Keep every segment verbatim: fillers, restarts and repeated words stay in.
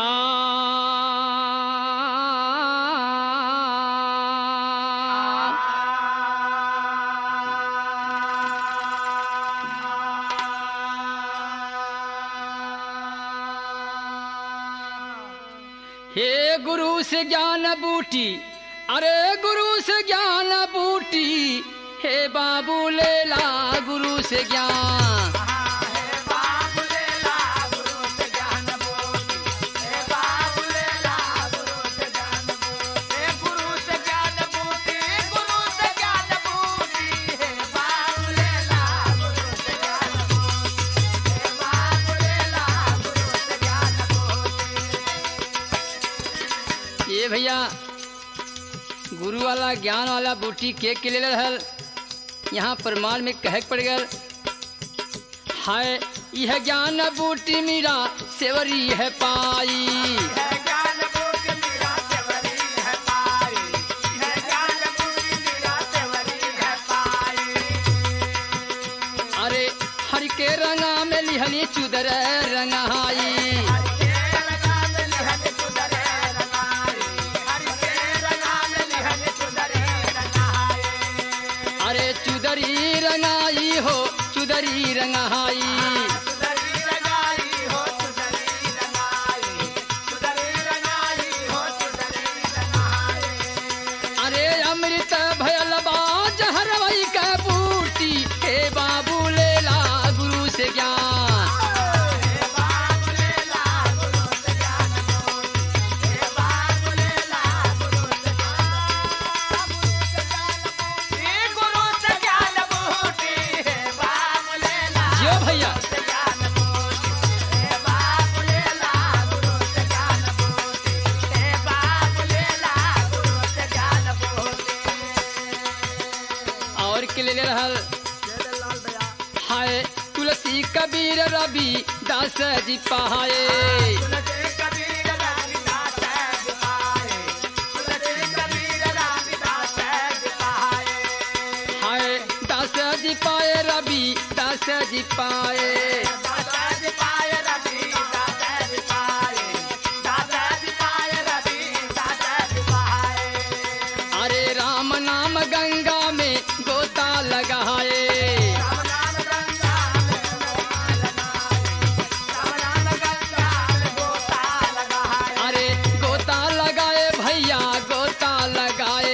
हे गुरु से ज्ञान बूटी, अरे गुरु से ज्ञान बूटी, हे बाबू ले ला गुरु से ज्ञान। ये भैया गुरु वाला ज्ञान वाला बूटी के के ले रहल, यहाँ प्रमाण में कहे पड़ गल। हाय यह ज्ञान बूटी मीरा सेवरी है पाई, अरे हरि के रंगा में लिहली चुदर रंगाई, अरे चुदरी रंगाई हो चुदरी रंगाई, अरे अमृत भयल बाज हरवई का बूटी, हे बाबू ले ला गुरु से ज्ञान। भैया और के ले रहल। हाय तुलसी कबीर रवि दास जी पहाए, हाय दास जी पाए रवि दास जी पाए, अरे राम नाम गंगा में गोता लगाए, अरे गोता लगाए भैया गोता लगाए,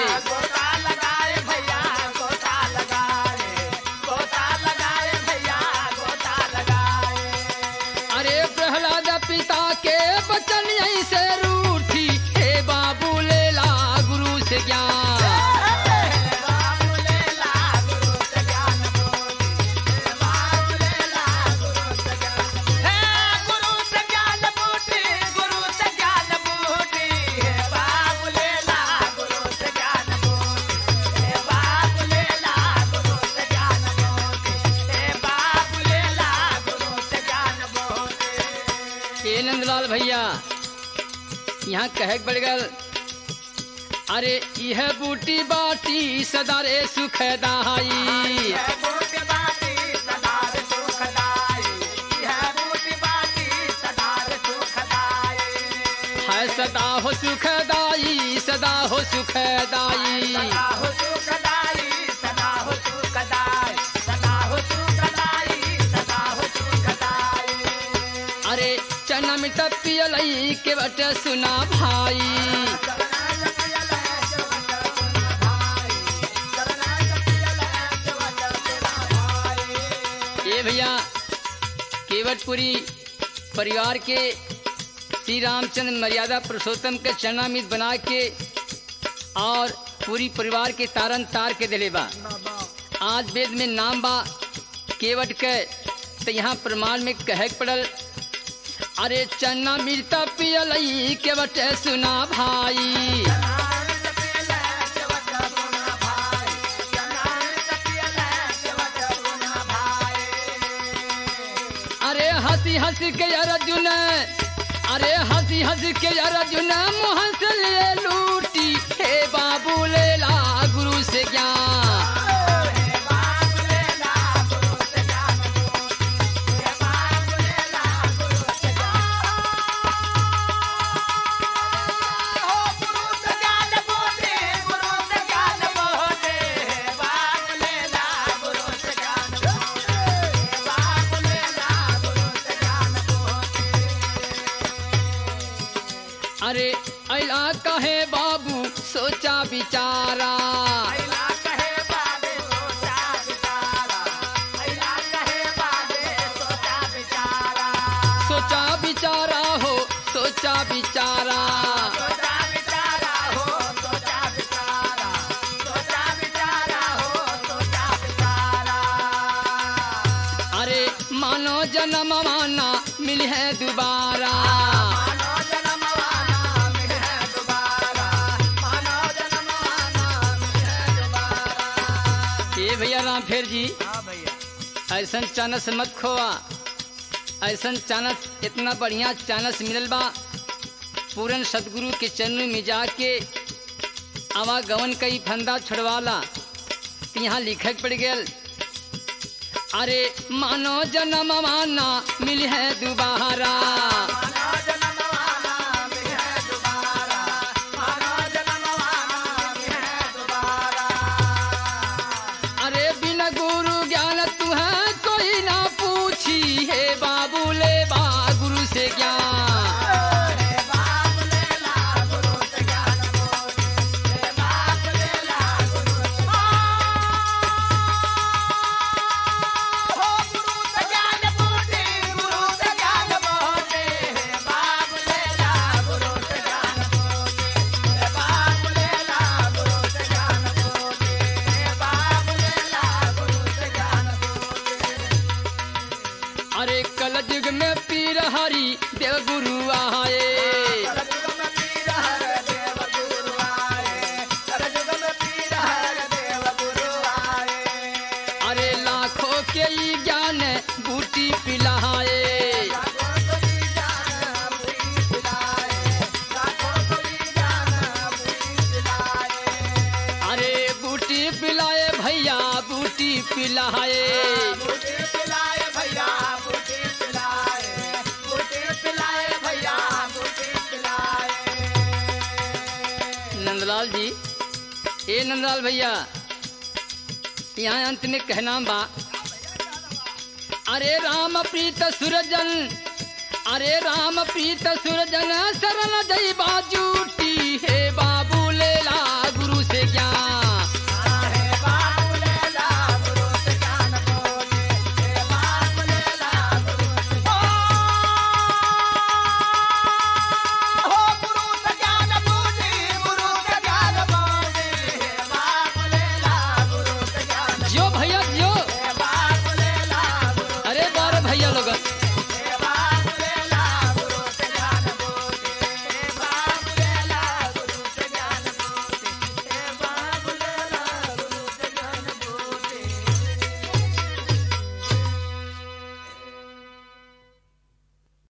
अरे प्रहलाद पिता के बचन यहीं से रूठी, हे बाबू ले ला गुरु से ज्ञान। ए नंदलाल भैया यहाँ कहे पड़ गल। अरे यह बूटी बाटी सदा रे सुखदाई, है सदा हो सुखदाई सदा हो सुखदाई, अरे चना मिट पियलई के बट सुना भाई, ये भैया केवटपुरी परिवार के श्री रामचंद्र मर्यादा पुरुषोत्तम के चरणामृत बना के और पूरी परिवार के तारन तार के दिले बा। आज वेद में नाम बा केवट के, तो यहाँ प्रमाण में कहे पड़ल। अरे चन्ना मिर्ता पियलई केवट सुना भाई, अरे हंसी हंसी के अर्जुन, अरे हंसी हंसी के अर्जुन मुँह से ले लूटी, हे बाबू ले ला गुरु से ज्ञान। अरे अला कहे बाबू सोचा बिचारा सोचा बिचारा हो सोचा बिचारा अरे मानो जन्म माना मिल है दोबारा ये भैया राम फेर जी ऐसन चानस मत खोआ ऐसन चानस इतना बढ़िया चानस मिलल बा पूरन सदगुरु के चरणों में जाके आवागमन कई फंदा छुड़वाला तो यहाँ लिखक पड़ गया अरे मानो जन्म माना मिल है दोबारा अरे बिना गुरु ज्ञान तुम्हें कोई ना पूछी है बाबू ले बा गुरु से ज्ञान अरे कल युग में पीर हरि देव गुरु आए अरे लाखों के ही ज्ञान बूटी पिलाए अरे बूटी पिलाए भैया बूटी पिलाए नंदलाल जी ए नंदलाल भैया यहाँ अंत में कहना बा अरे राम प्रीत सुरजन अरे राम प्रीत सुरजन शरण जय बाजू